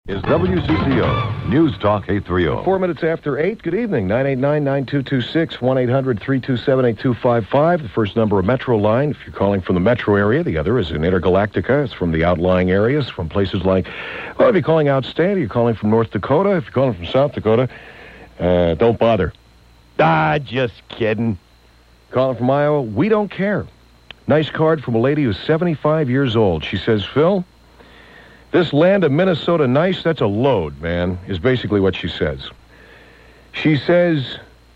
Is WCCO News Talk 830. 4 minutes after 8. Good evening. 989-9226, 1-800-327-8255. The first number of Metro line. If you're calling from the metro area, the other is in Intergalactica. It's from the outlying areas, from places like, well, if you're calling outstate, you're calling from North Dakota. If you're calling from South Dakota, don't bother. Just kidding. Calling from Iowa, we don't care. Nice card from a lady who's 75 years old. She says, Phil, this land of Minnesota nice, that's a load, man, is basically what she says. She says,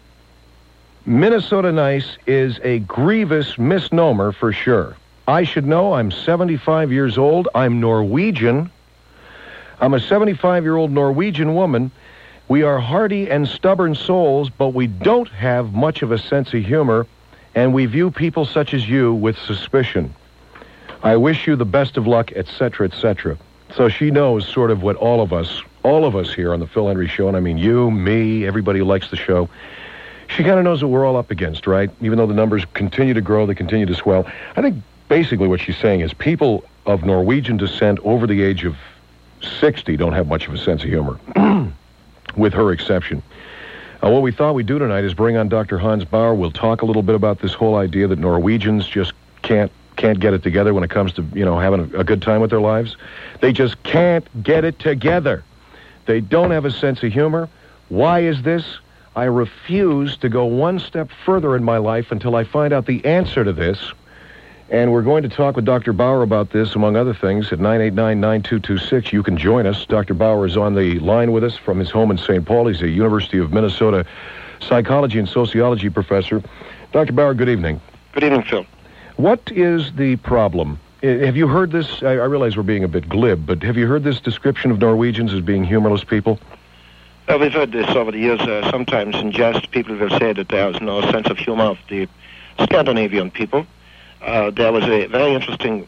Minnesota nice is a grievous misnomer for sure. I should know. I'm 75 years old. I'm Norwegian. I'm a 75-year-old Norwegian woman. We are hardy and stubborn souls, but we don't have much of a sense of humor, and we view people such as you with suspicion. I wish you the best of luck, etc., etc. So she knows sort of what all of us here on the Phil Hendrie Show, and I mean you, me, everybody who likes the show, she kind of knows what we're all up against, right? Even though the numbers continue to grow, they continue to swell. I think basically what she's saying is people of Norwegian descent over the age of 60 don't have much of a sense of humor, with her exception. What we thought we'd do tonight is bring on Dr. Hans Bauer. We'll talk a little bit about this whole idea that Norwegians just can't get it together when it comes to, having a good time with their lives. They just can't get it together. They don't have a sense of humor. Why is this? I refuse to go one step further in my life until I find out the answer to this. And we're going to talk with Dr. Bauer about this, among other things, at 989-9226. You can join us. Dr. Bauer is on the line with us from his home in St. Paul. He's a University of Minnesota psychology and sociology professor. Dr. Bauer, good evening. Good evening, Phil. What is the problem? Have you heard this? I realize we're being a bit glib, but have you heard this description of Norwegians as being humorless people? We've heard this over the years. Sometimes in jest, people will say that there is no sense of humor of the Scandinavian people. There was a very interesting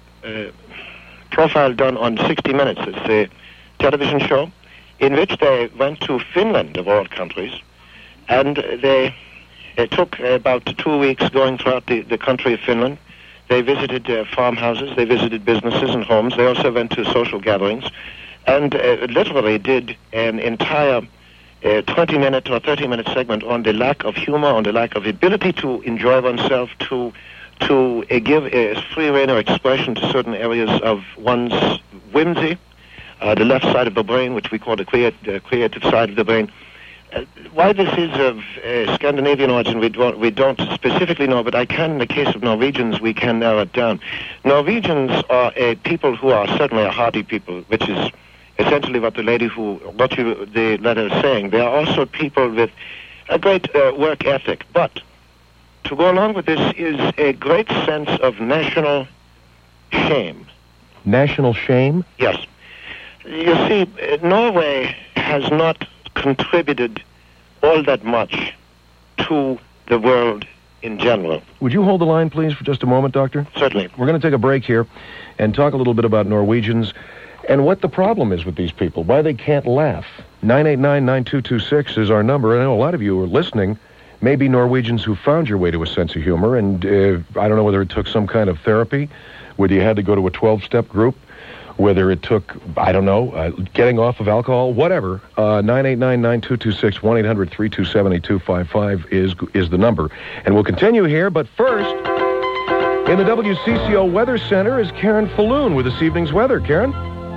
profile done on 60 Minutes. It's a television show in which they went to Finland, of all countries, and they took about 2 weeks going throughout the country of Finland. They visited farmhouses, they visited businesses and homes. They also went to social gatherings, and literally did an entire 20-minute or 30-minute segment on the lack of humor, on the lack of ability to enjoy oneself, to give a free rein or expression to certain areas of one's whimsy, the left side of the brain, which we call the creative side of the brain. Why this is of Scandinavian origin, we don't specifically know, but I can, in the case of Norwegians, we can narrow it down. Norwegians are a people who are certainly a hardy people, which is essentially what the letter is saying. They are also people with a great work ethic, but to go along with this is a great sense of national shame. National shame? Yes. You see, Norway has not contributed all that much to the world in general. Would you hold the line, please, for just a moment, Doctor? Certainly. We're going to take a break here and talk a little bit about Norwegians and what the problem is with these people, why they can't laugh. 989-9226 is our number. I know a lot of you are listening, maybe Norwegians who found your way to a sense of humor, and I don't know whether it took some kind of therapy, whether you had to go to a 12-step group, whether it took, I don't know, getting off of alcohol, whatever. 989-9226, 1-800-327-8255 is the number. And we'll continue here, but first, in the WCCO Weather Center is Karen Falloon with this evening's weather. Karen?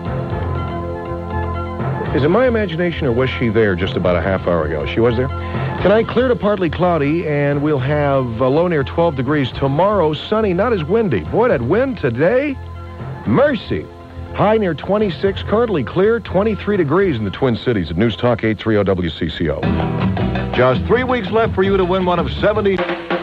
Is it my imagination, or was she there just about a half hour ago? She was there? Tonight, clear to partly cloudy, and we'll have a low near 12 degrees. Tomorrow, sunny, not as windy. Boy, that wind today, mercy. High near 26, currently clear, 23 degrees in the Twin Cities at News Talk 830 WCCO. Just 3 weeks left for you to win one of 70...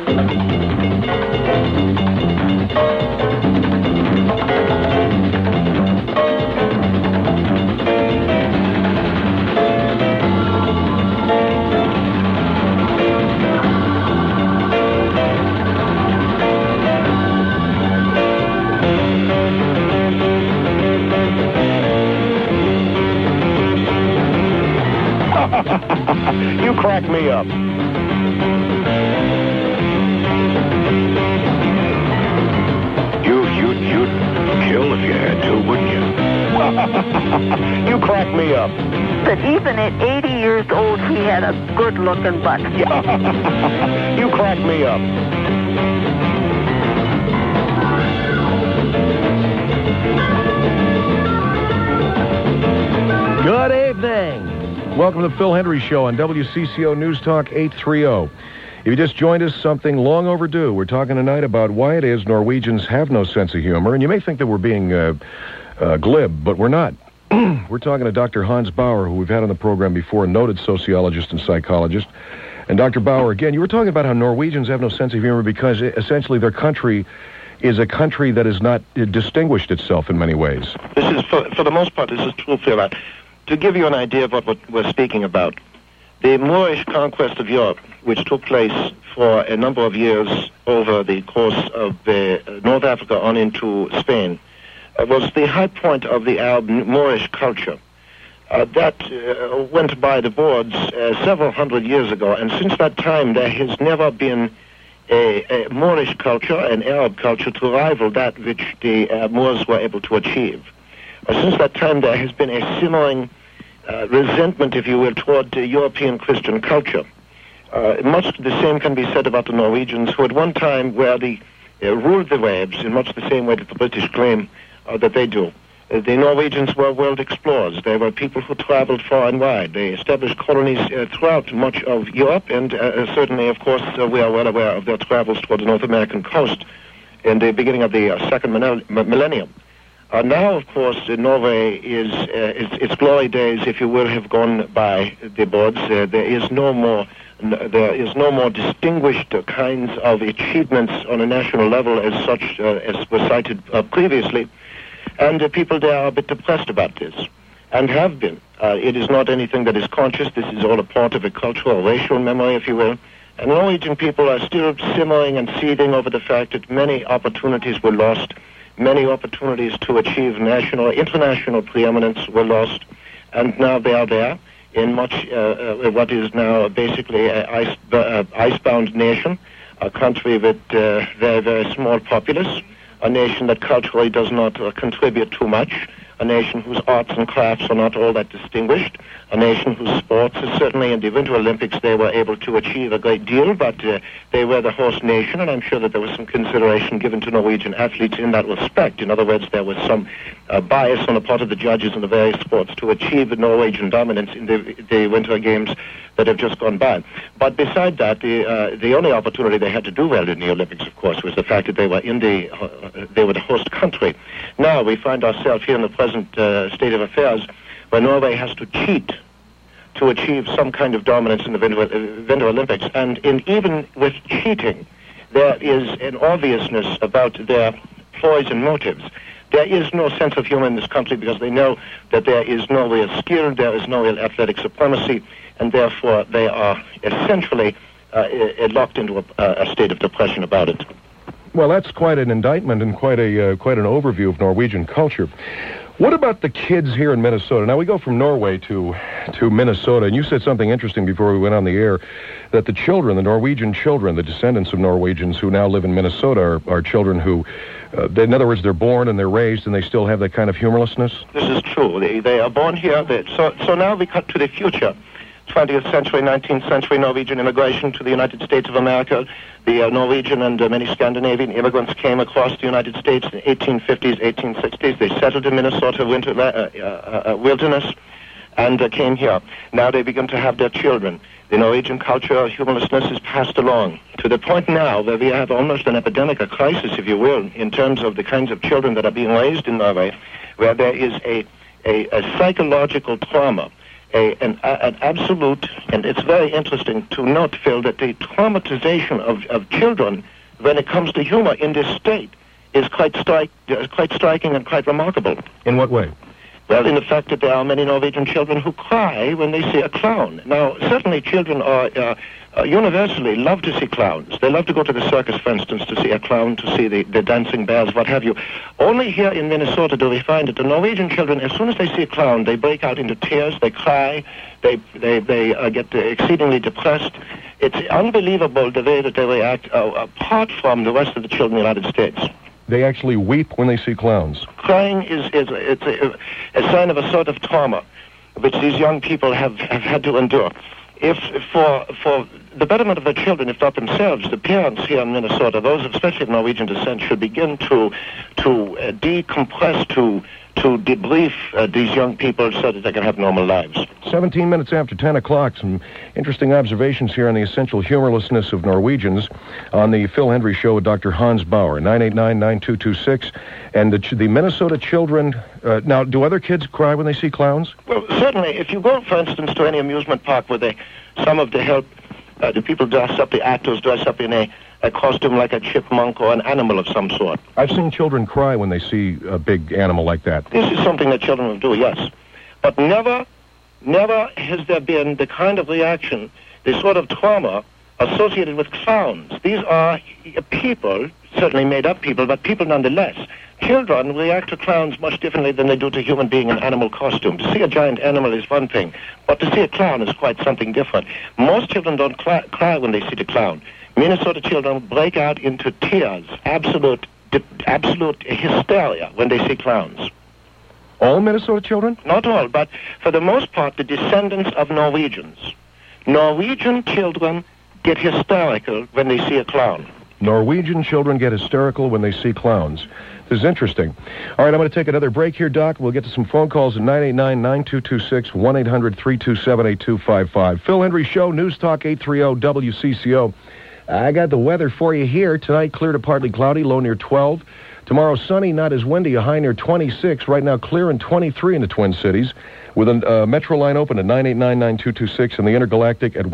You crack me up. You'd kill if you had to, wouldn't you? You crack me up. That even at 80 years old, he had a good-looking butt. You crack me up. Good evening. Welcome to the Phil Hendrie Show on WCCO News Talk 830. If you just joined us, something long overdue. We're talking tonight about why it is Norwegians have no sense of humor. And you may think that we're being glib, but we're not. We're talking to Dr. Hans Bauer, who we've had on the program before, a noted sociologist and psychologist. And Dr. Bauer, again, you were talking about how Norwegians have no sense of humor because essentially their country is a country that has not distinguished itself in many ways. This is, for the most part, this is true, Phil. To give you an idea of what we're speaking about, the Moorish conquest of Europe, which took place for a number of years over the course of North Africa on into Spain, was the high point of the Arab Moorish culture. That went by the boards several hundred years ago, and since that time there has never been a Moorish culture, an Arab culture, to rival that which the Moors were able to achieve. Since that time there has been a simmering resentment, if you will, toward the European Christian culture. Much the same can be said about the Norwegians, who at one time were ruled the waves in much the same way that the British claim that they do. The Norwegians were world explorers. They were people who traveled far and wide. They established colonies throughout much of Europe, and certainly, of course, we are well aware of their travels toward the North American coast in the beginning of the second millennium. Now, of course, Norway its glory days, if you will, have gone by the boards. There is no more distinguished kinds of achievements on a national level as such as was cited previously, and people there are a bit depressed about this, and have been. It is not anything that is conscious. This is all a part of a cultural, racial memory, if you will. And Norwegian people are still simmering and seething over the fact that many opportunities were lost. Many opportunities to achieve national, international preeminence were lost, and now they are there in much what is now basically an icebound nation, a country with very, very small populace, a nation that culturally does not contribute too much, a nation whose arts and crafts are not all that distinguished, a nation whose sports, certainly in the Winter Olympics, they were able to achieve a great deal, but they were the host nation, and I'm sure that there was some consideration given to Norwegian athletes in that respect. In other words, there was some bias on the part of the judges in the various sports to achieve Norwegian dominance in the Winter Games that have just gone by. But beside that, the only opportunity they had to do well in the Olympics, of course, was the fact that they were the host country. Now we find ourselves here in the present state of affairs where Norway has to cheat to achieve some kind of dominance in the Winter Olympics. And even with cheating, there is an obviousness about their ploys and motives. There is no sense of humor in this country because they know that there is no real skill, there is no real athletic supremacy, and therefore they are essentially locked into a state of depression about it. Well, that's quite an indictment and quite an overview of Norwegian culture. What about the kids here in Minnesota? Now, we go from Norway to Minnesota, and you said something interesting before we went on the air, that the children, the Norwegian children, the descendants of Norwegians who now live in Minnesota are children who, in other words, they're born and they're raised and they still have that kind of humorlessness? This is true. They are born here. So now we cut to the future. 20th century, 19th century Norwegian immigration to the United States of America. The Norwegian and many Scandinavian immigrants came across the United States in the 1850s, 1860s. They settled in Minnesota wilderness and came here. Now they begin to have their children. The Norwegian culture, humorlessness is passed along to the point now where we have almost an epidemic, a crisis, if you will, in terms of the kinds of children that are being raised in Norway, where there is a psychological trauma, an absolute, and it's very interesting to note, Phil, that the traumatization of children when it comes to humor in this state is quite striking and quite remarkable. In what way? Well, in the fact that there are many Norwegian children who cry when they see a clown. Now, certainly children are universally love to see clowns. They love to go to the circus, for instance, to see a clown, to see the dancing bears, what have you. Only here in Minnesota do we find that the Norwegian children, as soon as they see a clown, they break out into tears, they cry, they get exceedingly depressed. It's unbelievable the way that they react, apart from the rest of the children in the United States. They actually weep when they see clowns. Crying is a sign of a sort of trauma which these young people have had to endure. If for the betterment of the children, if not themselves, the parents here in Minnesota, those especially of Norwegian descent, should begin to decompress, to debrief these young people so that they can have normal lives. 17 minutes after 10 o'clock, some interesting observations here on the essential humorlessness of Norwegians on the Phil Hendry Show with Dr. Hans Bauer, 989-9226. And the Minnesota children, now, do other kids cry when they see clowns? Well, certainly. If you go, for instance, to any amusement park where some of the people dress up, the actors dress up in a costume like a chipmunk or an animal of some sort. I've seen children cry when they see a big animal like that. This is something that children will do, yes. But never has there been the kind of reaction, the sort of trauma associated with clowns. These are people, certainly made-up people, but people nonetheless. Children react to clowns much differently than they do to human being in animal costume. To see a giant animal is one thing, but to see a clown is quite something different. Most children don't cry when they see the clown. Minnesota children break out into tears, absolute hysteria when they see clowns. All Minnesota children? Not all, but for the most part, the descendants of Norwegians. Norwegian children get hysterical when they see a clown. Norwegian children get hysterical when they see clowns. This is interesting. All right, I'm going to take another break here, Doc. We'll get to some phone calls at 989-9226, 1-800-327-8255. Phil Hendry Show, News Talk 830 WCCO. I got the weather for you here. Tonight, clear to partly cloudy, low near 12. Tomorrow, sunny, not as windy, a high near 26. Right now, clear and 23 in the Twin Cities. With a Metro line open at 989-9226 and the Intergalactic at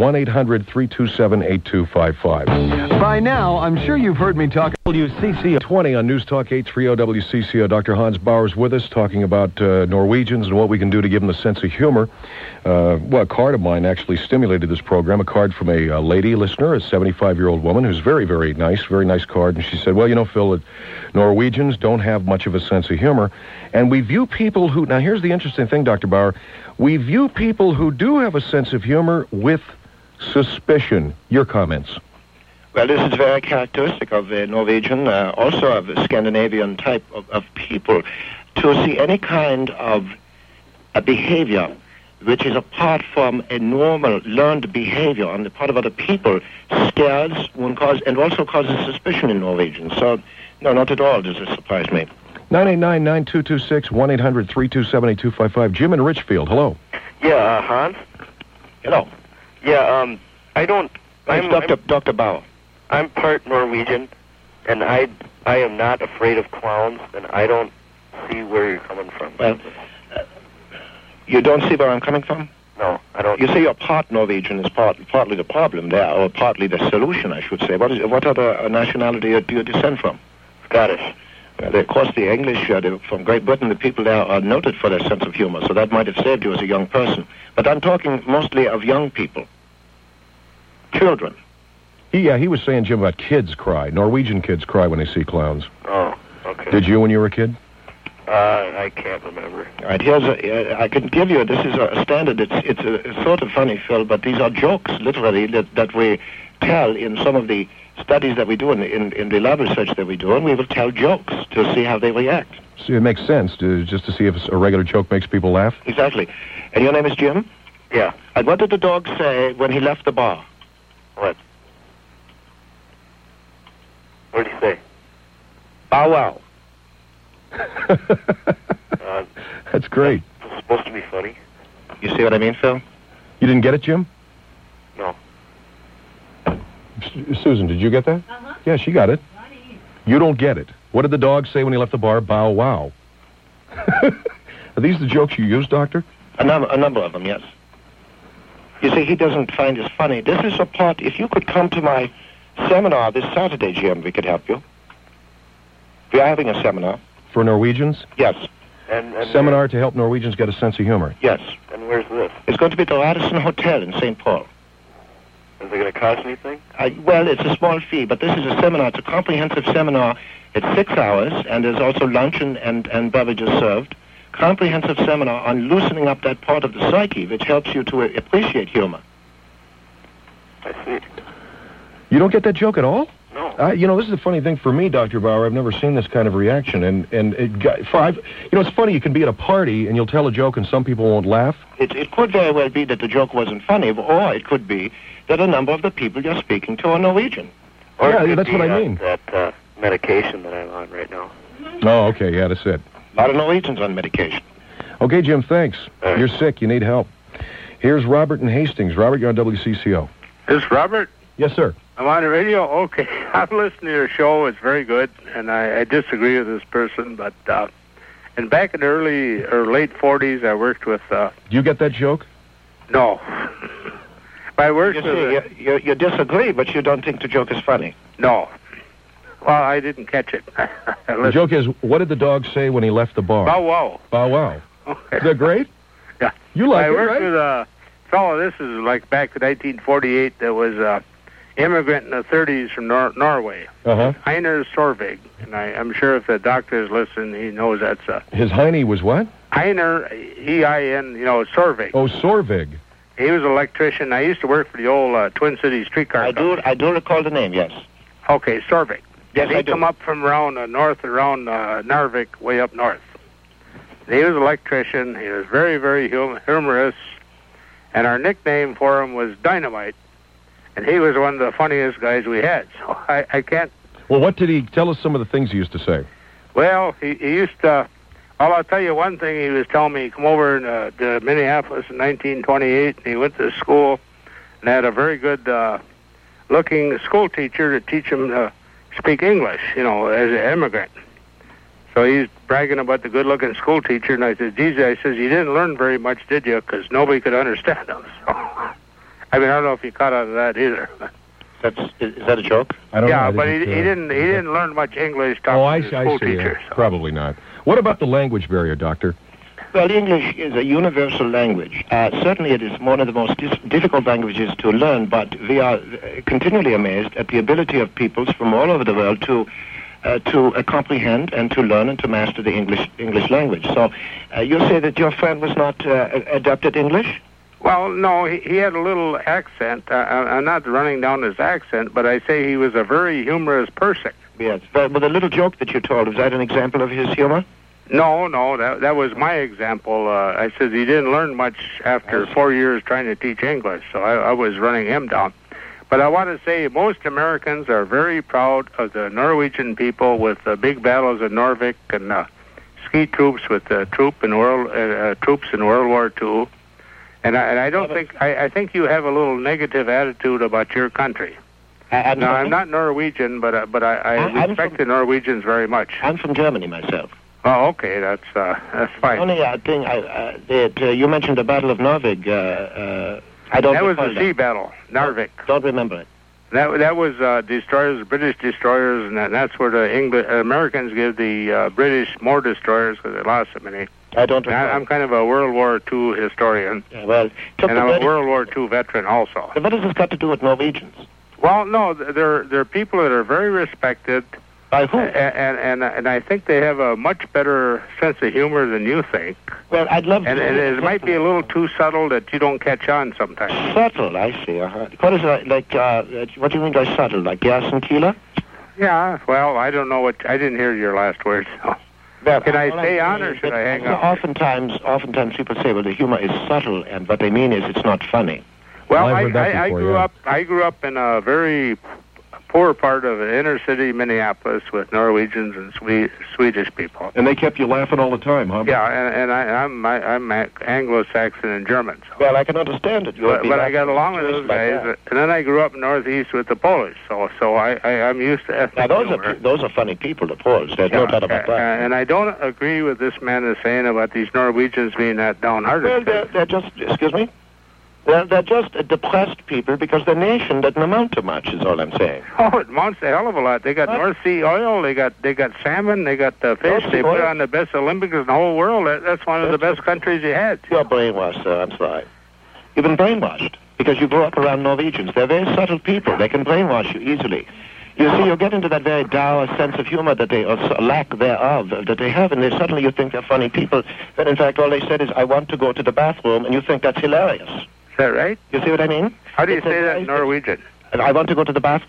1-800-327-8255. By now, I'm sure you've heard me talk WCCO 20 on News Talk 830 WCCO. Dr. Hans Bauer's with us talking about Norwegians and what we can do to give them a sense of humor. A card of mine actually stimulated this program, a card from a lady listener, a 75-year-old woman who's very, very nice card. And she said, well, you know, Phil, Norwegians don't have much of a sense of humor. And we view people who... Now, here's the interesting thing, Dr. Bauer. We view people who do have a sense of humor with suspicion. Your comments? Well, this is very characteristic of the Norwegian, also of the Scandinavian type of people, to see any kind of a behavior which is apart from a normal learned behavior on the part of other people scares and also causes suspicion in Norwegians. So, no, not at all does it surprise me. 989-9226, 1-800-327-8255. Jim in Richfield, hello. Yeah, Hans? Hello. Yeah, I'm Dr. Bauer. I'm part Norwegian, and I am not afraid of clowns, and I don't see where you're coming from. Well, you don't see where I'm coming from? No, I don't. You say you're part Norwegian is partly the problem there, or partly the solution, I should say. What other nationality do you descend from? Scottish. Of course, the English from Great Britain, the people there are noted for their sense of humor, so that might have saved you as a young person. But I'm talking mostly of young people. Children. Yeah, he was saying, Jim, about kids cry. Norwegian kids cry when they see clowns. Oh, okay. Did you when you were a kid? I can't remember. All right, I can give you, this is a standard, it's a sort of funny, Phil, but these are jokes, literally, that we tell in some of the studies that we do in the lab research that we do, and we will tell jokes to see how they react. See, it makes sense, just to see if a regular joke makes people laugh? Exactly. And your name is Jim? Yeah. And what did the dog say when he left the bar? What? What did he say? Bow wow. That's great. It's supposed to be funny. You see what I mean, Phil? You didn't get it, Jim? No. Susan, did you get that? Uh-huh. Yeah, she got it. You don't get it. What did the dog say when he left the bar? Bow wow. Are these the jokes you use, Doctor? A number of them, yes. You see, he doesn't find this funny. This is a part, if you could come to my seminar this Saturday, Jim, we could help you. We are having a seminar. For Norwegians? Yes. And Seminar to help Norwegians get a sense of humor. Yes. And where's this? It's going to be at the Radisson Hotel in St. Paul. Is it going to cost anything? Well, it's a small fee, but this is a seminar. It's a comprehensive seminar. It's 6 hours, and there's also lunch and beverages served. Comprehensive seminar on loosening up that part of the psyche which helps you to appreciate humor. I see. You don't get that joke at all? No. This is a funny thing for me, Dr. Bauer. I've never seen this kind of reaction. And it's funny, you can be at a party and you'll tell a joke and some people won't laugh. It could very well be that the joke wasn't funny, or it could be that a number of the people you're speaking to are Norwegian. Or Yeah, it could that's be, what I mean. That medication that I'm on right now. Oh, okay, yeah, that's it. A lot of Norwegians on medication. Okay, Jim, thanks. All right. You're sick, you need help. Here's Robert in Hastings. Robert, you're on WCCO. This is Robert. Yes, sir. I'm on the radio. Okay, I've listened to your show. It's very good, and I disagree with this person. But and back in the early or late 40s, I worked with. Do you get that joke? No, I worked You with. see, you disagree, but you don't think the joke is funny. No, well, I didn't catch it. The joke is, what did the dog say when he left the bar? Bow wow. Bow wow. Okay. Is that great? Yeah. You like I it, worked right? with a fellow. This is like back in 1948. That was immigrant in the 30s from Norway. Uh-huh. Einar Sorvig, and I'm sure if the doctor is listening, he knows that's His hiney was what? Einar, E-I-N, Sorvig. Oh, Sorvig. He was an electrician. I used to work for the old Twin Cities streetcar company. I do recall the name, yes. Okay, Sorvig. Yes, He I do. come up from around north, around Narvik, way up north. And he was an electrician. He was very, very humorous. And our nickname for him was Dynamite. And he was one of the funniest guys we had. So I can't... Well, what did he... Tell us some of the things he used to say. Well, he used to... Well, I'll tell you one thing he was telling me. He come over to Minneapolis in 1928, and he went to school and had a very good-looking school teacher to teach him to speak English, as an immigrant. So he's bragging about the good-looking school teacher, and I said, geez, I says, you didn't learn very much, did you? Because nobody could understand him. So, I don't know if you caught on to that either. Is that a joke? I don't know. Yeah, I but he didn't learn much English talking Oh, I to see. the school I see. teacher. Yeah. So. Probably not. What about the language barrier, Doctor? Well, English is a universal language. Certainly it is one of the most difficult languages to learn, but we are continually amazed at the ability of peoples from all over the world to comprehend and to learn and to master the English language. So you say that your friend was not adept at English? Well, no, he had a little accent. I'm not running down his accent, but I say he was a very humorous person. Yes. But the little joke that you told, is that an example of his humor? No, that was my example. I said he didn't learn much after 4 years trying to teach English, so I was running him down. But I want to say most Americans are very proud of the Norwegian people with the big battles of Narvik and ski troops with the troops in World War II. And I don't think I think you have a little negative attitude about your country. Now, I'm not Norwegian, but I respect the Norwegians very much. I'm from Germany myself. Oh, okay, that's fine. Only thing that you mentioned the Battle of Narvik. I don't. That was recall the sea battle, Narvik. Don't remember it. That was destroyers, British destroyers, and that's where the Americans give the British more destroyers because they lost so many. I don't recall. I'm kind of a World War II historian, Yeah, well, and I'm a World War II veteran also. What has this got to do with Norwegians? Well, no, they're people that are very respected, By who? and I think they have a much better sense of humor than you think. Well, I'd love to. And it might be a little too subtle that you don't catch on sometimes. Subtle, I see. What is like? What do you mean by subtle? Like gas and Keeler? Yeah, well, I don't know what... I didn't hear your last word, so... Well, Can I stay on or should I hang up? Oftentimes people say, well, the humor is subtle, and what they mean is it's not funny. Well, I've heard that I before, grew yeah. up. I grew up in a very poor part of inner city Minneapolis with Norwegians and Swedish people. And they kept you laughing all the time, huh? Yeah, and I'm Anglo-Saxon and German. So. Well, I can understand it. But I got along with those guys, and then I grew up northeast with the Polish, so I'm used to ethnic Now, humor. those are funny people, the Poles. There's no doubt about that. And I don't agree with this man is saying about these Norwegians being that downhearted. Well, they're just, excuse me? They're just depressed people because the nation doesn't amount to much, is all I'm saying. Oh, it amounts to a hell of a lot. They got North Sea oil, they got salmon, they got the fish. North They Sea put oil? on the best Olympics in the whole world. That's one of the best countries you had. You're brainwashed, sir. I'm sorry. You've been brainwashed because you grew up around Norwegians. They're very subtle people. They can brainwash you easily. You see, you get into that very dour sense of humor that they, or lack thereof, that they have, and then suddenly you think they're funny people. When in fact all they said is, I want to go to the bathroom, and you think that's hilarious. Is that right? You see what I mean? How do you It's say a- that in Norwegian? I want to go to the bathroom.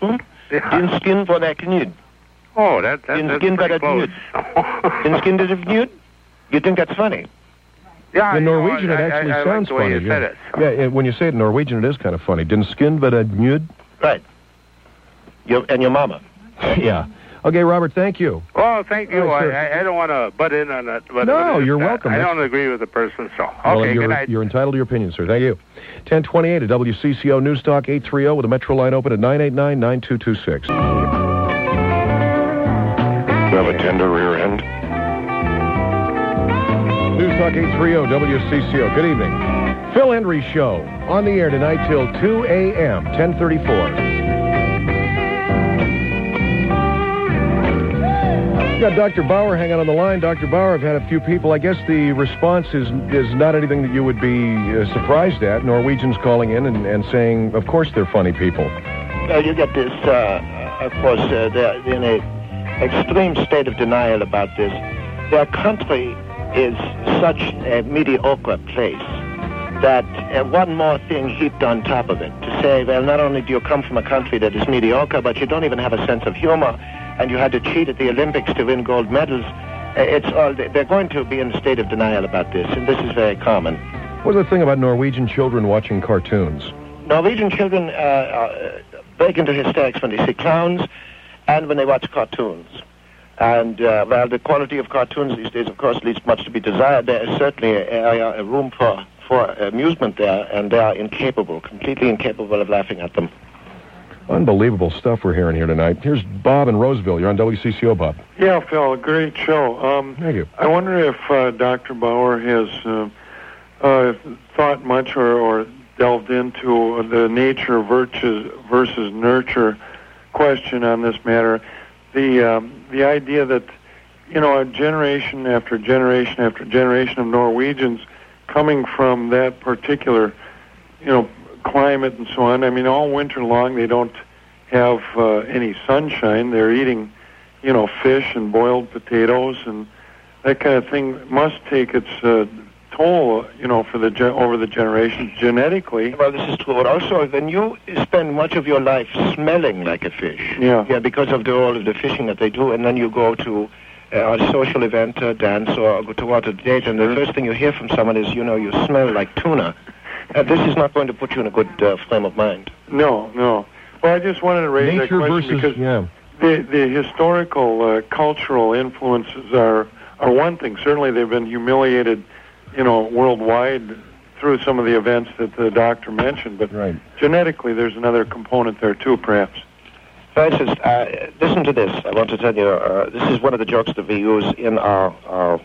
Din skin for that knud. Oh, that's Din pretty skin for that close. knud. Din skin for that knud. You think that's funny? Yeah, In Norwegian, it I actually like sounds the way funny. you said it. Yeah, when you say it in Norwegian, it is kind of funny. Din skin but a mjud? Right. And your mama. Yeah. Okay, Robert, thank you. Oh, thank you. Oh, sure. I don't want to butt in on that. But No, you're welcome. I don't agree with the person, so. Well, Okay, good night. you're entitled to your opinion, sir. Thank you. 1028 at WCCO News Talk 830 with the Metro line open at 989-9226. You have a tender rear end? News Talk 830 WCCO. Good evening. Phil Hendry Show on the air tonight till 2 a.m., 1034. Got Dr. Bauer hanging on the line. Dr. Bauer, I've had a few people. I guess the response is not anything that you would be surprised at. Norwegians calling in and saying, of course they're funny people. You get this, of course, they're in an extreme state of denial about this. Their country is such a mediocre place that one more thing heaped on top of it to say, well, not only do you come from a country that is mediocre, but you don't even have a sense of humor, and you had to cheat at the Olympics to win gold medals. They're going to be in a state of denial about this, and this is very common. What's the thing about Norwegian children watching cartoons? Norwegian children break into hysterics when they see clowns and when they watch cartoons. And, well, the quality of cartoons these days, of course, leaves much to be desired. There is certainly a room for amusement there, and they are completely incapable of laughing at them. Unbelievable stuff we're hearing here tonight. Here's Bob in Roseville. You're on WCCO, Bob. Yeah, Phil, great show. Thank you. I wonder if Dr. Bauer has thought much or delved into the nature versus nurture question on this matter. The idea that, a generation after generation after generation of Norwegians coming from that particular, climate and so on. I mean, all winter long they don't have any sunshine. They're eating, fish and boiled potatoes, and that kind of thing must take its toll, for over the generations genetically. Well, this is true. But also, when you spend much of your life smelling like a fish, because of all of the fishing that they do, and then you go to a social event, dance, or go to out a date, and the first thing you hear from someone is, you smell like tuna. This is not going to put you in a good frame of mind. No. Well, I just wanted to raise that question because the historical, cultural influences are one thing. Certainly, they've been humiliated, worldwide through some of the events that the doctor mentioned. But genetically, there's another component there too, perhaps. Francis, listen to this. I want to tell you, this is one of the jokes that we use in our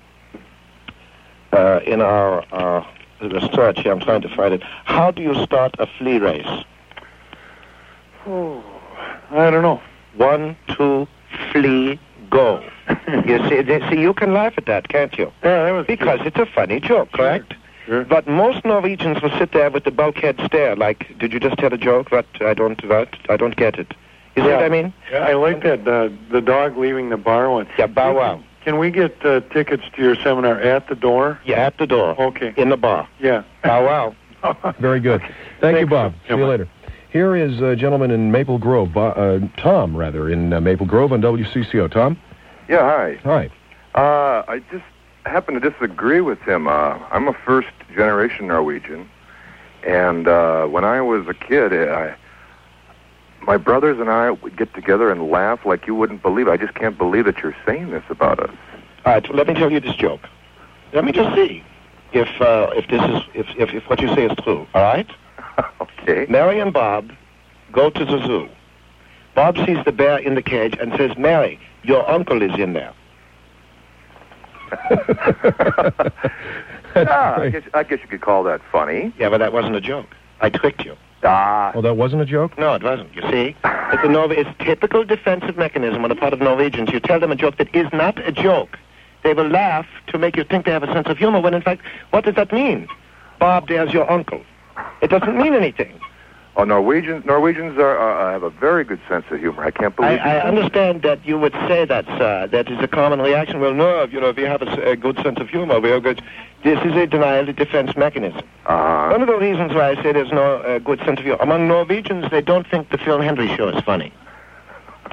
research here. I'm trying to find it. How do you start a flea race? Oh, I don't know. 1, 2, flea, go. You see, you can laugh at that, can't you? Yeah, that was because it's a funny joke, correct? Sure. But most Norwegians will sit there with the bulkhead stare, like, did you just tell a joke? I don't get it. You see what I mean? Yeah, I like that, the dog leaving the bar one. Yeah, bow wow. Can we get tickets to your seminar at the door? Yeah, at the door. Okay. In the bar. Yeah. Bow wow. Very good. Thank you, Bob. See you later. Here is a gentleman in Maple Grove, Tom, in Maple Grove on WCCO. Tom? Yeah, hi. Hi. I just happen to disagree with him. I'm a first-generation Norwegian, and when I was a kid, my brothers and I would get together and laugh like you wouldn't believe. I just can't believe that you're saying this about us. All right, let me tell you this joke. Let me just see if what you say is true. All right? Okay. Mary and Bob go to the zoo. Bob sees the bear in the cage and says, "Mary, your uncle is in there." Yeah, I guess you could call that funny. Yeah, but that wasn't a joke. I tricked you. Oh, that wasn't a joke? No, it wasn't. You see? It's typical defensive mechanism on the part of Norwegians. You tell them a joke that is not a joke. They will laugh to make you think they have a sense of humor, when in fact, what does that mean? Bob, there's your uncle. It doesn't mean anything. Oh, Norwegians have a very good sense of humor. I can't believe I understand that you would say that, sir. That is a common reaction. Well, no, we have a good sense of humor. We are good. This is a denial defense mechanism. One of the reasons why I say there's no good sense of humor. Among Norwegians, they don't think the Phil Hendry Show is funny.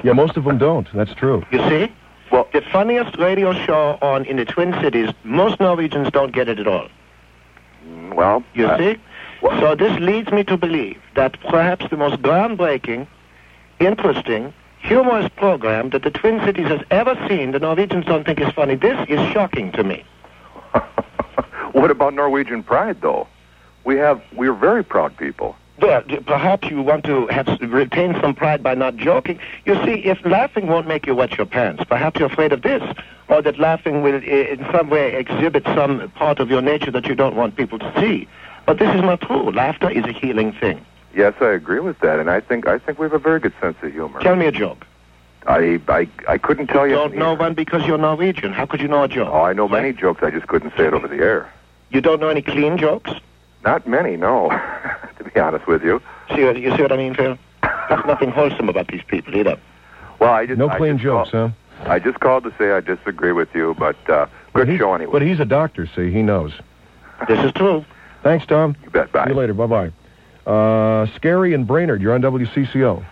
Yeah, most of them don't. That's true. You see? Well, the funniest radio show on in the Twin Cities, most Norwegians don't get it at all. Well, You see? So this leads me to believe that perhaps the most groundbreaking, interesting, humorous program that the Twin Cities has ever seen, the Norwegians don't think is funny. This is shocking to me. what about Norwegian pride, though? We're very proud people. Well, perhaps you want to retain some pride by not joking. You see, if laughing won't make you wet your pants, perhaps you're afraid of this, or that laughing will in some way exhibit some part of your nature that you don't want people to see. But this is not true. Laughter is a healing thing. Yes, I agree with that, and I think we have a very good sense of humor. Tell me a joke. I couldn't tell you. You don't know one because you're Norwegian. How could you know a joke? Oh, I know many jokes. I just couldn't say it over the air. You don't know any clean jokes? Not many, no. To be honest with you. You see what I mean, Phil? There's nothing wholesome about these people either. Well, no clean jokes, huh? I just called to say I disagree with you, but good show anyway. But he's a doctor, see? He knows. This is true. Thanks, Tom. You bet. Bye. See you later. Bye-bye. Scary and Brainerd, you're on WCCO.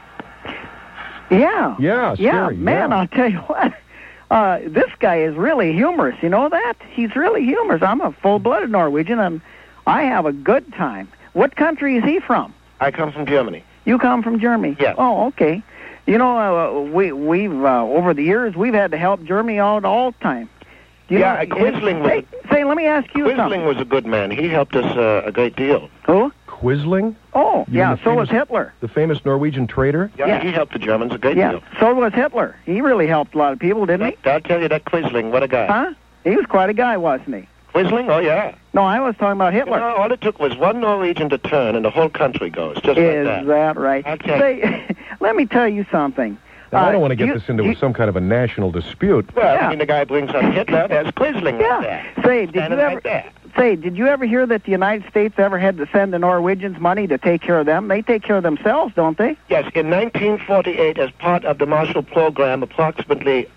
Yeah. Yeah, Scary. Man, yeah. I'll tell you what. This guy is really humorous. You know that? He's really humorous. I'm a full-blooded Norwegian, and I have a good time. What country is he from? I come from Germany. You come from Germany? Yes. Oh, okay. You know, we've over the years, we've had to help Germany out all the time. Quisling was... let me ask you something. Quisling was a good man. He helped us a great deal. Who? Quisling? Oh, yeah, so was Hitler. The famous Norwegian traitor? Yeah, he helped the Germans a great deal. So was Hitler. He really helped a lot of people, didn't he? I'll tell you that Quisling, what a guy. Huh? He was quite a guy, wasn't he? Quisling? Oh, yeah. No, I was talking about Hitler. You know, all it took was one Norwegian to turn, and the whole country goes, just like that. Is that right? Okay. Let me tell you something. Now, I don't want to get this into some kind of a national dispute. Well, I mean, the guy brings up Hitler, there's Quisling right there. Did you ever hear that the United States ever had to send the Norwegians money to take care of them? They take care of themselves, don't they? Yes, in 1948, as part of the Marshall Program, approximately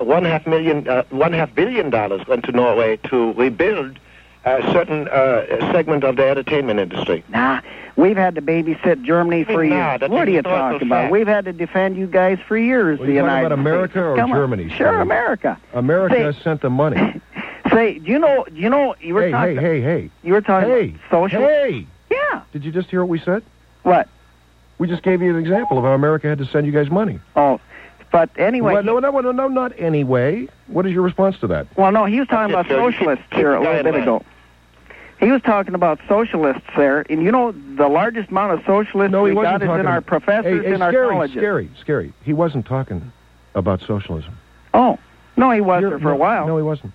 $1.5 billion went to Norway to rebuild a certain segment of the entertainment industry. Nah, we've had to babysit Germany for years. What are you talking about? We've had to defend you guys for years. Well, you talking about America or Germany? Sure, America. America sent the money. Do you know, you were talking... Hey. You were talking about social... Hey! Yeah. Did you just hear what we said? What? We just gave you an example of how America had to send you guys money. Oh, but anyway... Well, no, not anyway. What is your response to that? Well, no, he was talking about socialists here a little bit ago. He was talking about socialists there, and you know the largest amount of socialists we got is in our professors in our colleges. Scary. He wasn't talking about socialism. Oh, no, he wasn't for a while. No, he wasn't.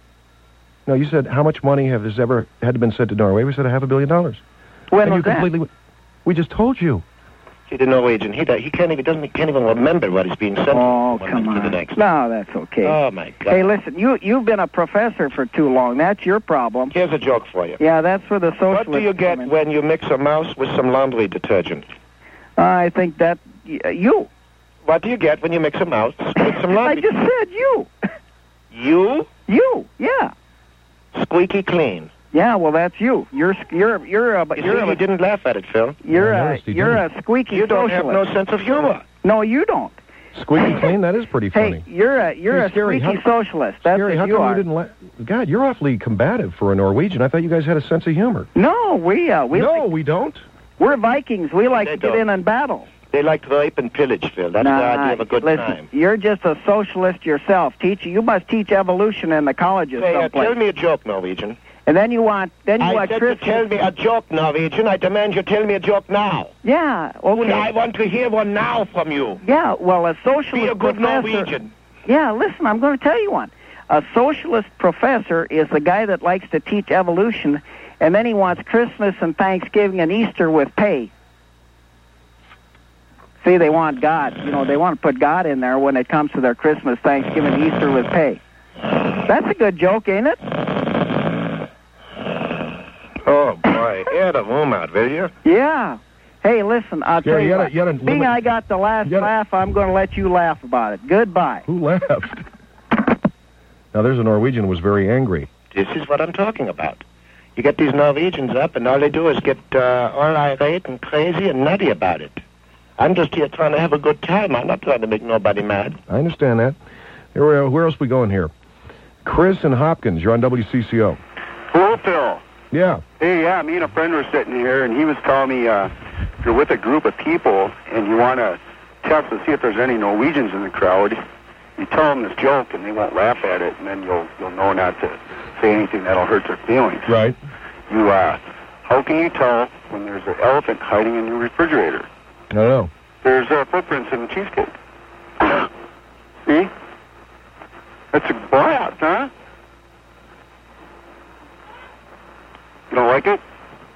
No, you said how much money has ever had to been sent to Norway? We said $500 million. When was that? We just told you. See, the Norwegian, he can't even remember what he's being sent come on. to the next. No, that's okay. Oh, my God. Hey, listen, you've been a professor for too long. That's your problem. Here's a joke for you. Yeah, that's for the socialists. What do you get when you mix a mouse with some laundry detergent? I think that... you. What do you get when you mix a mouse with some laundry? I just said you. You? You, yeah. Squeaky clean. Yeah, well, that's you. You're you didn't laugh at it, Phil. You're a squeaky You don't socialist. have no sense of humor. No, you don't. Squeaky clean? That is pretty funny. Hey, you're a squeaky socialist. That's Scary, what how you come are. you didn't laugh? God, you're awfully combative for a Norwegian. I thought you guys had a sense of humor. No, we don't. We're Vikings. We like to get in and battle. They like to rape and pillage, Phil. That's the idea of a good time. You're just a socialist yourself. You must teach evolution in the colleges someplace. Tell me a joke, Norwegian. And then you want I said to tell me a joke, Norwegian. I demand you tell me a joke now. Yeah, okay. I want to hear one now from you. Yeah, well, a socialist Be a good professor... Norwegian. Yeah, listen, I'm going to tell you one. A socialist professor is the guy that likes to teach evolution, and then he wants Christmas and Thanksgiving and Easter with pay. See, they want God. You know, they want to put God in there when it comes to their Christmas, Thanksgiving, Easter with pay. That's a good joke, ain't it? Oh, boy. Air the room out, will you? Yeah. Hey, listen, I'll tell you what. Being I got the last laugh, I'm going to let you laugh about it. Goodbye. Who laughed? Now, there's a Norwegian who was very angry. This is what I'm talking about. You get these Norwegians up, and all they do is get all irate and crazy and nutty about it. I'm just here trying to have a good time. I'm not trying to make nobody mad. I understand that. Where else we going here? Chris and Hopkins, you're on WCCO. Hello, Phil. Yeah. Hey, yeah, me and a friend were sitting here, and he was telling me if you're with a group of people and you want to test to see if there's any Norwegians in the crowd, you tell them this joke and they won't laugh at it, and then you'll know not to say anything that'll hurt their feelings. Right. How can you tell when there's an elephant hiding in your refrigerator? I don't know. There's footprints in the cheesecake. See? That's a blast, huh? You don't like it?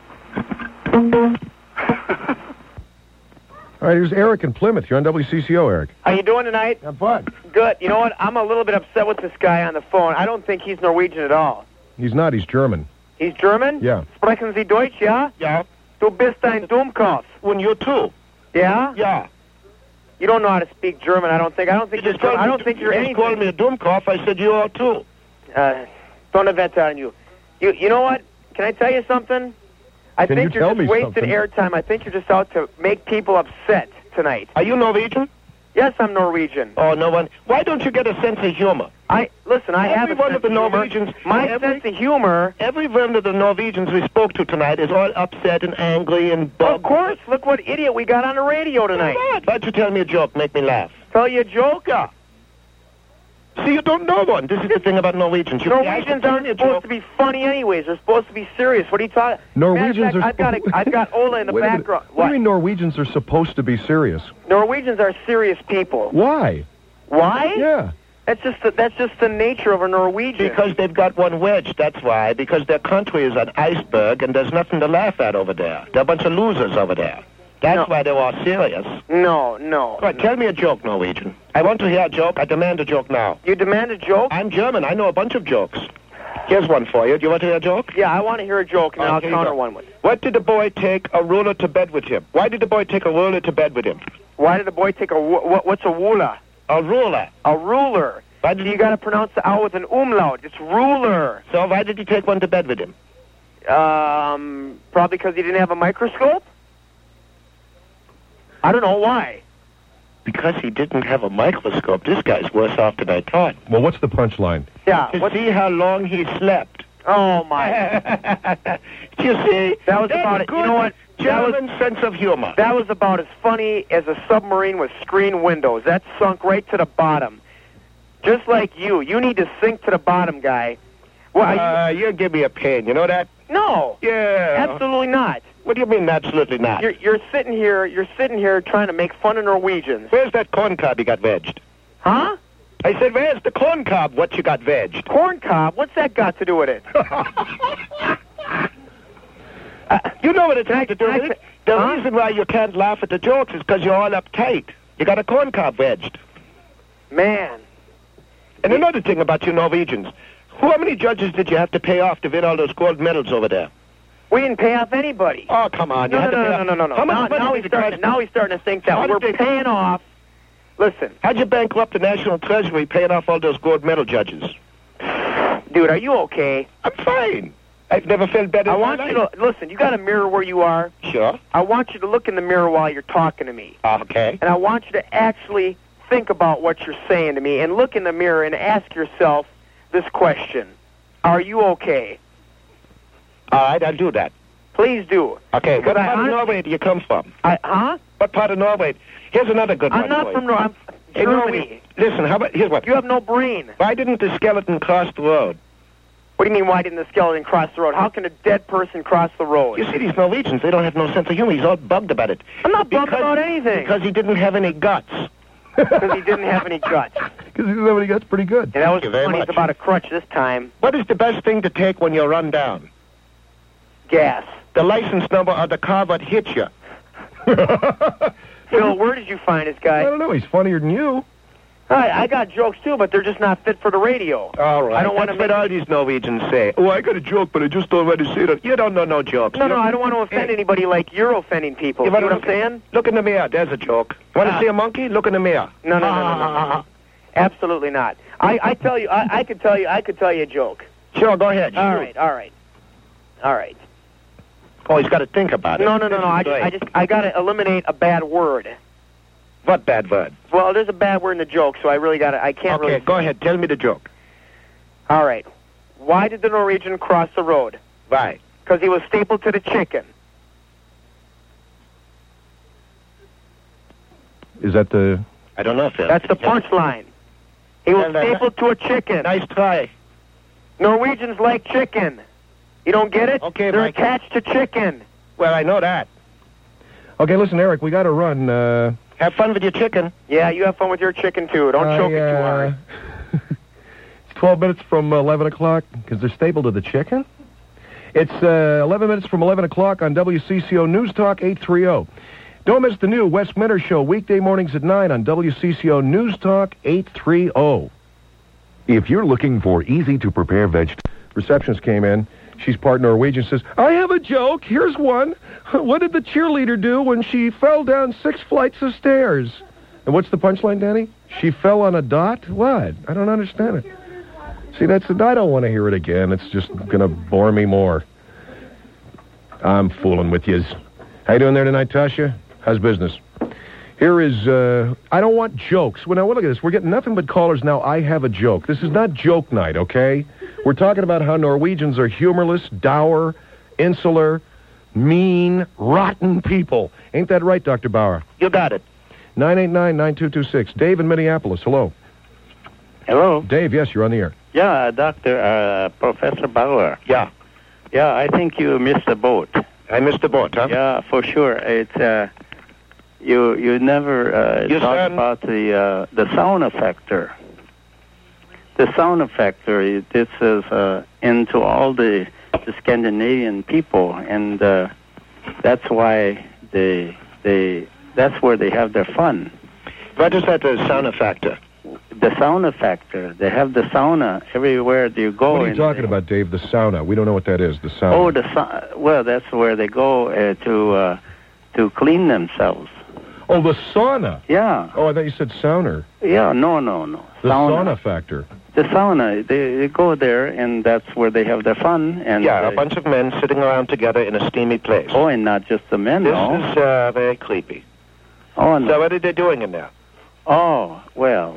All right, here's Eric in Plymouth. You're on WCCO, Eric. How you doing tonight? I'm fine. Good. You know what? I'm a little bit upset with this guy on the phone. I don't think he's Norwegian at all. He's not. He's German. He's German? Yeah. Sprechen Sie Deutsch, ja? Ja. Du bist ein Dummkopf. Und you too. Yeah? Yeah. You don't know how to speak German, I don't think. I don't think you're German. I don't think you're anything. You called me a Dummkopf. I said you are too. Don't have that on you. You know what? Can I tell you something? I think you're just wasting airtime. I think you're just out to make people upset tonight. Are you Norwegian? Yes, I'm Norwegian. Oh, no one. Why don't you get a sense of humor? Listen, I have a sense of humor. My sense of humor. Every one of the Norwegians we spoke to tonight is all upset and angry and bugged. Of course. Look what idiot we got on the radio tonight. Why don't you tell me a joke, make me laugh? Tell you a joke? Yeah. See, you don't know one. This is the thing about Norwegians. Norwegians aren't supposed to be funny anyways. They're supposed to be serious. What are you talking? Norwegians I've got Ola in the background. What do you mean Norwegians are supposed to be serious? Norwegians are serious people. Why? Why? Yeah. That's just the nature of a Norwegian. Because they've got one wedge, that's why. Because their country is an iceberg and there's nothing to laugh at over there. They're a bunch of losers over there. That's why they're all serious. No. Right, tell me a joke, Norwegian. I want to hear a joke. I demand a joke now. You demand a joke? I'm German. I know a bunch of jokes. Here's one for you. Do you want to hear a joke? Yeah, I want to hear a joke, and I'll counter one with. What did the boy take a ruler to bed with him? Why did the boy take a ruler to bed with him? Why did the boy take what's a ruler? A ruler. A ruler. You got to pronounce the owl with an umlaut. It's ruler. So why did he take one to bed with him? Probably because he didn't have a microscope? I don't know why. Because he didn't have a microscope. This guy's worse off than I thought. Well, what's the punchline? Yeah. To see how long he slept. Oh, my. You see? That was about it. You know what? German sense of humor. That was about as funny as a submarine with screen windows. That sunk right to the bottom. Just like you. You need to sink to the bottom, guy. Well, you give me a pain. You know that? No. Yeah. Absolutely not. What do you mean, absolutely not? You're sitting here trying to make fun of Norwegians. Where's that corn cob you got vegged? Huh? I said, where's the corn cob, what you got vegged? Corn cob? What's that got to do with it? You know what it has to do with it? The reason why you can't laugh at the jokes is because you're all uptight. You got a corn cob vegged. Man. And another thing about you Norwegians. How many judges did you have to pay off to win all those gold medals over there? We didn't pay off anybody. Oh, come on. No. Now he's starting to think that we're paying off. Listen. How'd you bankrupt the National Treasury paying off all those gold medal judges? Dude, are you okay? I'm fine. I've never felt better I want you to, listen, you got a mirror where you are? Sure. I want you to look in the mirror while you're talking to me. Okay. And I want you to actually think about what you're saying to me and look in the mirror and ask yourself this question. Are you okay? All right, I'll do that. Please do. Okay, what part of Norway do you come from? Huh? What part of Norway? Here's another good one. I'm not from Norway. I'm Germany. Listen, how about, here's what. You have no brain. Why didn't the skeleton cross the road? What do you mean, why didn't the skeleton cross the road? How can a dead person cross the road? You see, these Norwegians, they don't have no sense of humor. He's all bugged about it. I'm not bugged about anything. Because he didn't have any guts. Because he didn't have any guts. Because he didn't have any guts, pretty good. And that was funny. It's about a crutch this time. What is the best thing to take when you run down? Gas. The license number of the car that hit you. Phil, where did you find this guy? I don't know. He's funnier than you. I got jokes, too, but they're just not fit for the radio. All right. I don't want to what all these Norwegians say. Oh, I got a joke, but I just don't want to say that. You don't know no jokes. No, I don't want to offend anybody like you're offending people. You know what I'm saying? Look in the mirror. There's a joke. Want to see a monkey? Look in the mirror. No. Absolutely not. I tell you, I could tell you a joke. Sure, go ahead. All right. Oh, he's got to think about it. No. I got to eliminate a bad word. What bad word? Well, there's a bad word in the joke, so I can't really... Okay, go ahead. Tell me the joke. All right. Why did the Norwegian cross the road? Why? Because he was stapled to the chicken. Is that the... I don't know, Phil. That's the punchline. He was stapled to a chicken. Nice try. Norwegians like chicken. You don't get it? Okay, They're Mike. attached to chicken. Well, I know that. Okay, listen, Eric, we got to run. Have fun with your chicken. Yeah, you have fun with your chicken, too. Don't choke it too hard. It's 12 minutes from 11 o'clock, because they're stapled to the chicken? It's 11 minutes from 11 o'clock on WCCO News Talk 830. Don't miss the new Wes Minter Show, weekday mornings at 9 on WCCO News Talk 830. If you're looking for easy-to-prepare vegetables... Receptionist came in. She's part Norwegian. Says, I have a joke. Here's one. What did the cheerleader do when she fell down 6 flights of stairs? And what's the punchline, Danny? She fell on a dot? What? I don't understand it. See, I don't want to hear it again. It's just going to bore me more. I'm fooling with yous. How you doing there tonight, Tasha? How's business? Here is, I don't want jokes. Well, now, look at this. We're getting nothing but callers now. I have a joke. This is not joke night, okay? We're talking about how Norwegians are humorless, dour, insular, mean, rotten people. Ain't that right, Dr. Bauer? You got it. 989-9226. Dave in Minneapolis. Hello. Hello. Dave, yes, you're on the air. Yeah, Professor Bauer. Yeah. Yeah, I think you missed the boat. I missed the boat, huh? Yeah, for sure. It's, you never talked about the sauna factor. The sauna factor, this is into all the Scandinavian people, and that's why that's where they have their fun. What is that, the sauna factor? The sauna factor. They have the sauna everywhere you go. What are you talking about, Dave? The sauna. We don't know what that is, the sauna. Oh, well, that's where they go to clean themselves. Oh, the sauna. Yeah. Oh, I thought you said sauna. Yeah, no. The sauna factor. The sauna. They go there, and that's where they have their fun. And yeah, a bunch of men sitting around together in a steamy place. Oh, and not just the men, This is very creepy. Oh, no. So what are they doing in there? Oh, well,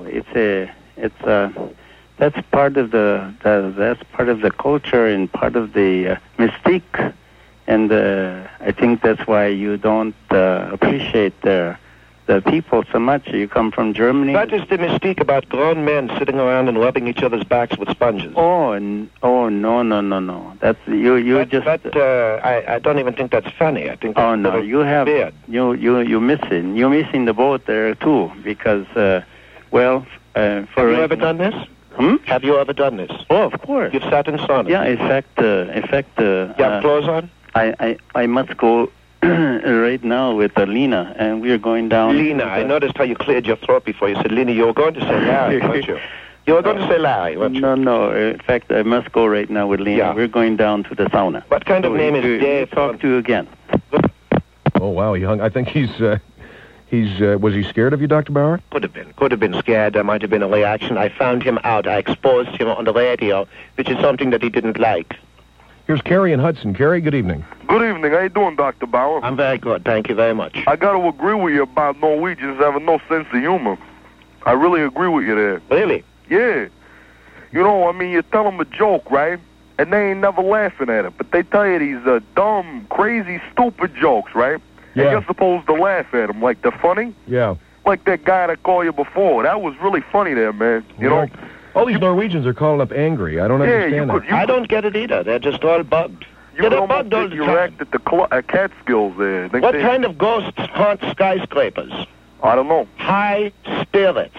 that's part of the culture and part of the mystique. And I think that's why you don't appreciate the people so much. You come from Germany. What is the mystique about grown men sitting around and rubbing each other's backs with sponges? Oh no. That's you just. But I don't even think that's funny. I think. That's no, you have weird. You missing. You're missing the boat there too because have you ever done this? Have you ever done this? Oh, of course. You've sat in sauna. Yeah, in fact. You have clothes on? I must go right now with Lena, and we are going down. Lena, I noticed how you cleared your throat before you said Lena. You were going to say Larry, weren't you? You were going to say Larry, weren't you? No. In fact, I must go right now with Lena. Yeah. We're going down to the sauna. What kind of name is Dave? Talk to you again. Oh, wow, he hung. I think he's was he scared of you, Dr. Bauer? Could have been scared. There might have been a reaction. I found him out. I exposed him on the radio, which is something that he didn't like. Here's Kerry in Hudson. Kerry, good evening. Good evening. How you doing, Dr. Bauer? I'm very good. Thank you very much. I got to agree with you about Norwegians having no sense of humor. I really agree with you there. Really? Yeah. You know, I mean, you tell them a joke, right? And they ain't never laughing at it. But they tell you these dumb, crazy, stupid jokes, right? Yeah. And you're supposed to laugh at them like they're funny. Yeah. Like that guy that called you before. That was really funny there, man. You know? All these Norwegians are calling up angry. I don't understand that. I don't get it either. They're just all bugged. They're bugged all the time. You're at the Catskills there. What kind of ghosts haunt skyscrapers? I don't know. High spirits.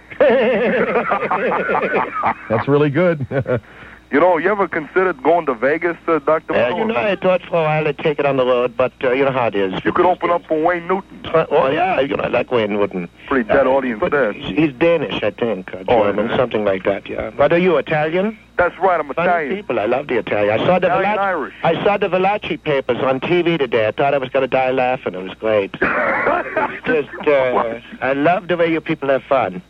That's really good. You know, you ever considered going to Vegas, Dr. Bauer? You know, I thought for a while I'd take it on the road, but you know how it is. You could open up for Wayne Newton. Oh, yeah, you know, I like Wayne Newton. Pretty dead audience there. He's Danish, I think, German, something like that, yeah. What are you, Italian? That's right, I'm Italian. People, I love the Italian. I saw the Irish. I saw the Valachi papers on TV today. I thought I was going to die laughing. It was great. I love the way you people have fun.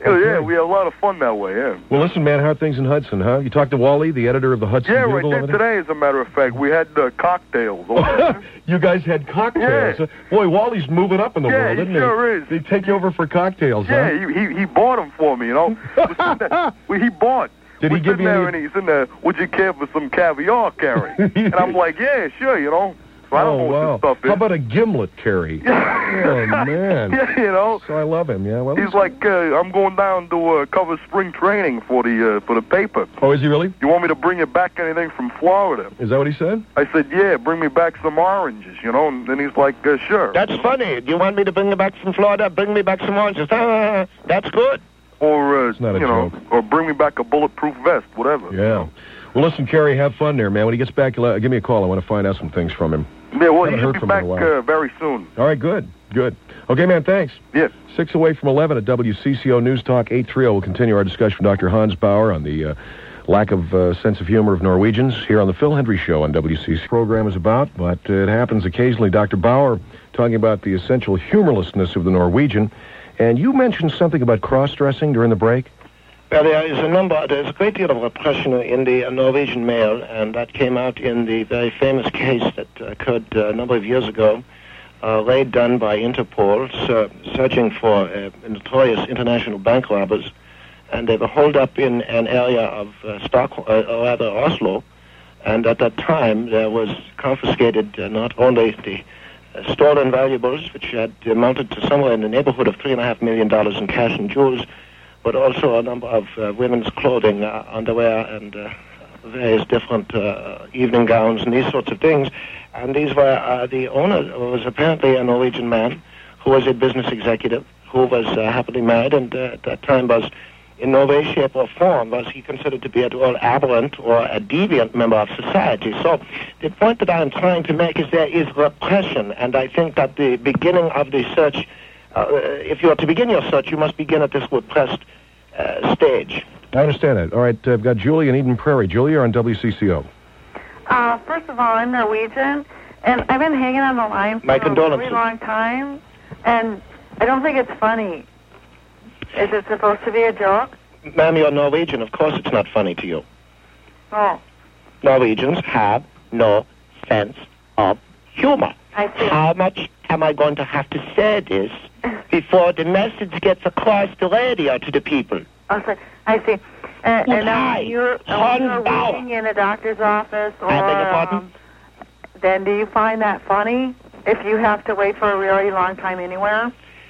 Yeah, we had a lot of fun that way, yeah. Well, listen, man, how are things in Hudson, huh? You talked to Wally, the editor of the Hudson Yeah, Bugle? right there today, as a matter of fact. We had cocktails. You guys had cocktails? Yeah. Boy, Wally's moving up in the world, isn't he? Yeah, he sure is. They take you over for cocktails, huh? Yeah, he bought them for me, you know. He bought. Did he give you any... And he's in there, would you care for some caviar, Carrie? And I'm like, yeah, sure, you know. So I don't know what this stuff is. How about a gimlet, Carrie? Oh, man. Yeah, you know. So I love him, yeah. Well, he's like, I'm going down to cover spring training for the paper. Oh, is he really? You want me to bring you back anything from Florida? Is that what he said? I said, yeah, bring me back some oranges, you know. And then he's like, sure. That's funny. Do you want me to bring you back from Florida? Bring me back some oranges. That's good. Or, it's not a joke. Or bring me back a bulletproof vest, whatever. Yeah. Well, listen, Kerry, have fun there, man. When he gets back, give me a call. I want to find out some things from him. Yeah, well, he should be back very soon. All right, good. Okay, man, thanks. Yeah. 6 away from 11 at WCCO News Talk 830. We'll continue our discussion with Dr. Hans Bauer on the lack of sense of humor of Norwegians here on the Phil Hendry Show on WCCO. Program is about, but it happens occasionally. Dr. Bauer talking about the essential humorlessness of the Norwegian. And you mentioned something about cross-dressing during the break? Well, there's a great deal of repression in the Norwegian male, and that came out in the very famous case that occurred a number of years ago, a raid done by Interpol, searching for notorious international bank robbers, and they were holed up in an area of Oslo, and at that time there was confiscated not only the stolen valuables, which had amounted to somewhere in the neighborhood of $3.5 million in cash and jewels, but also a number of women's clothing, underwear, and various different evening gowns and these sorts of things. And these were, the owner was apparently a Norwegian man who was a business executive, who was happily married, and at that time was, in no way, shape, or form, was he considered to be at all aberrant or a deviant member of society. So the point that I'm trying to make is there is repression, and I think that the beginning of the search, if you are to begin your search, you must begin at this repressed stage. I understand that. All right, I've got Julie in Eden Prairie. Julie, you're on WCCO. First of all, I'm Norwegian, and I've been hanging on the line for a really long time, and I don't think it's funny. Is it supposed to be a joke? Ma'am, you're Norwegian. Of course it's not funny to you. Oh. Norwegians have no sense of humor. I see. How much am I going to have to say this before the message gets across the radio to the people? Okay, I see. And now you're working in a doctor's office, or then do you find that funny if you have to wait for a really long time anywhere?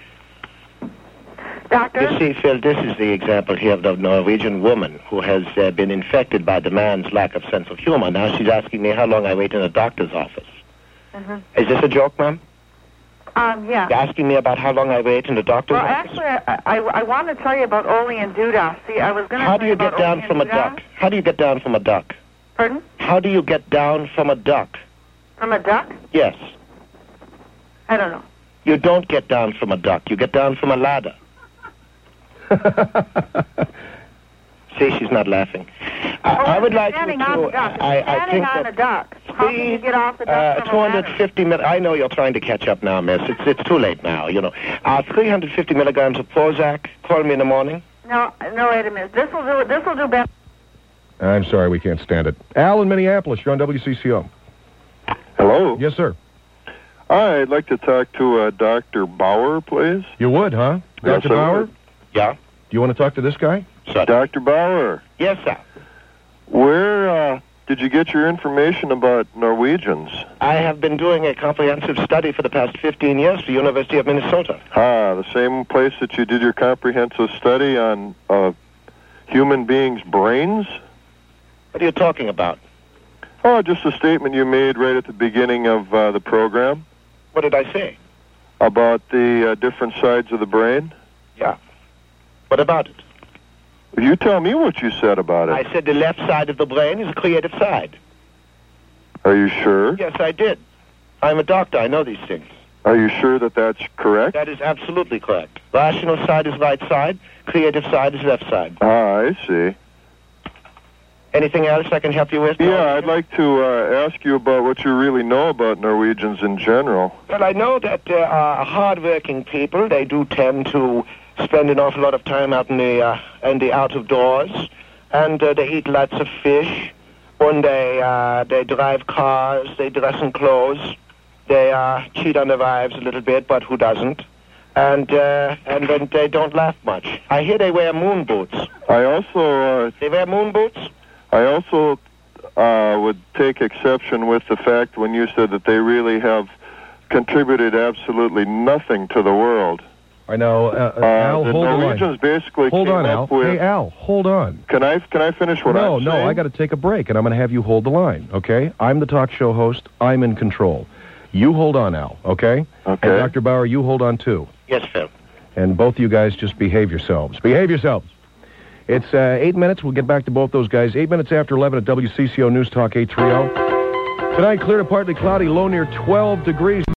Doctor? You see, Phil, this is the example here of the Norwegian woman who has been infected by the man's lack of sense of humor. Now she's asking me how long I wait in a doctor's office. Mm-hmm. Is this a joke, ma'am? Yeah. You're asking me about how long I wait in the doctor's office? Well, actually, I want to tell you about Ole and Duda. See, I was going to How do you get down from a duck? How do you get down from a duck? Pardon? How do you get down from a duck? From a duck? Yes. I don't know. You don't get down from a duck. You get down from a ladder. See, she's not laughing. I would like standing you on to... the duck. I think on the duck. How can you get off the duck from 250 minutes. I know you're trying to catch up now, miss. It's too late now, you know. 350 milligrams of Prozac. Call me in the morning. No, wait a minute. This will do better. I'm sorry, we can't stand it. Al in Minneapolis, you're on WCCO. Hello? Yes, sir. I'd like to talk to Dr. Bauer, please. You would, huh? Yes, Dr. Bauer? Yeah. Do you want to talk to this guy? Sir. Dr. Bauer. Yes, sir. Where did you get your information about Norwegians? I have been doing a comprehensive study for the past 15 years for the University of Minnesota. The same place that you did your comprehensive study on human beings' brains? What are you talking about? Oh, just a statement you made right at the beginning of the program. What did I say? About the different sides of the brain? Yeah. What about it? You tell me what you said about it. I said the left side of the brain is a creative side. Are you sure? Yes, I did. I'm a doctor. I know these things. Are you sure that that's correct? That is absolutely correct. Rational side is right side. Creative side is left side. I see. Anything else I can help you with? Yeah, I'd like to ask you about what you really know about Norwegians in general. Well, I know that they are hard-working people. They do tend to spend an awful lot of time out in the out of doors, and they eat lots of fish. And they drive cars, they dress in clothes, they cheat on their wives a little bit, but who doesn't? And then they don't laugh much. I hear they wear moon boots. I also... they wear moon boots? I also would take exception with the fact when you said that they really have contributed absolutely nothing to the world. I know. Al, the hold Norwegians basically hold came on, up Al. with... Hey, Al, hold on. Can I finish what I'm saying? No, I got to take a break, and I'm going to have you hold the line, okay? I'm the talk show host. I'm in control. You hold on, Al, okay? Okay. And Dr. Bauer, you hold on, too. Yes, Phil. And both of you guys just behave yourselves. Behave yourselves. It's 8 minutes. We'll get back to both those guys. 8 minutes after 11 at WCCO News Talk 830. Tonight, clear to partly cloudy, low near 12 degrees.